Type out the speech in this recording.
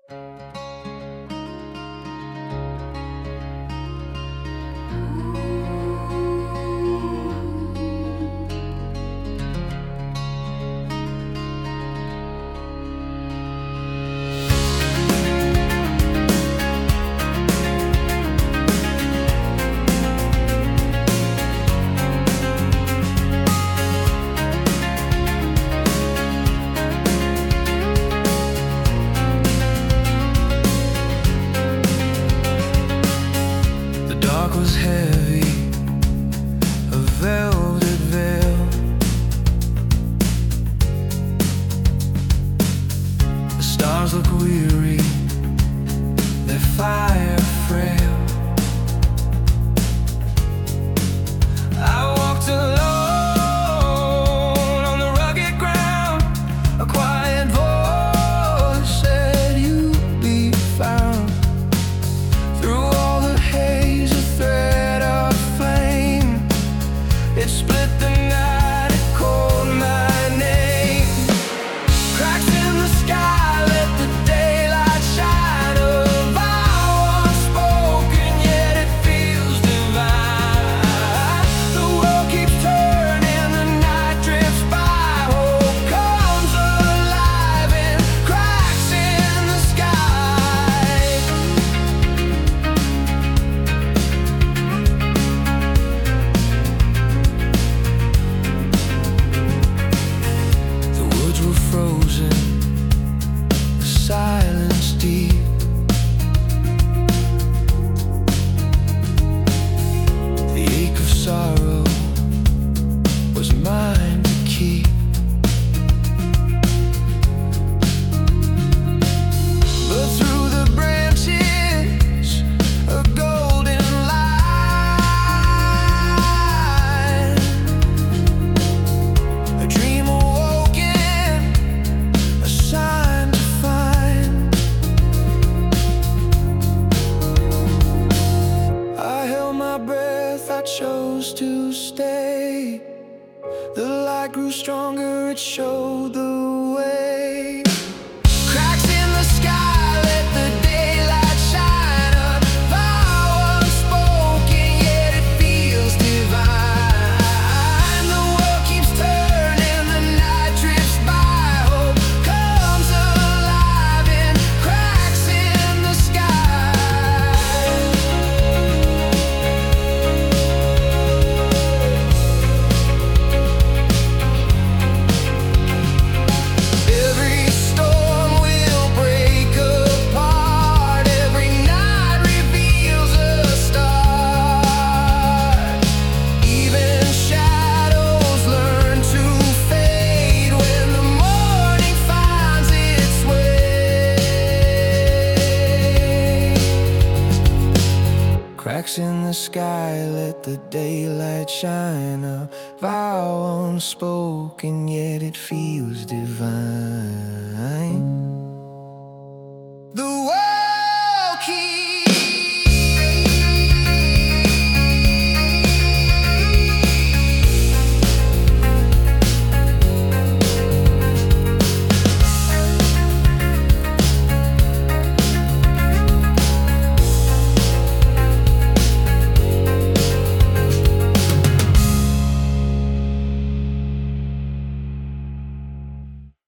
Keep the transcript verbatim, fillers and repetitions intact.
Was heavy, a velvet veil. The stars look weary, their fire frail. I walked alone on the rugged ground. A quiet voice said, "You'll be found." Through all the haze, thread of flame, it split the night, it called my name. Cracks in the sky, let the daylight shine. A vow unspoken, yet it feels divine. The world keeps turning, the night drifts by. Hope comes alive in cracks in the sky. Were frozen, the silence deep. The ache of sorrow was mine to keep. But through the branches, a golden light, a dream awoken, a sign to find. I held my breath, I chose to stay. The light grew stronger, it showed the way. Cracks in the sky, let the daylight shine. A vow unspoken, yet it feels divine. The world keeps turning, the night drifts by. Hope comes alive in cracks in the sky. Every storm will break apart, every night reveals a star. Even shadows learn to fade when the morning finds its way. Cracks in the sky, let the daylight shine. A vow unspoken, yet it feels divine.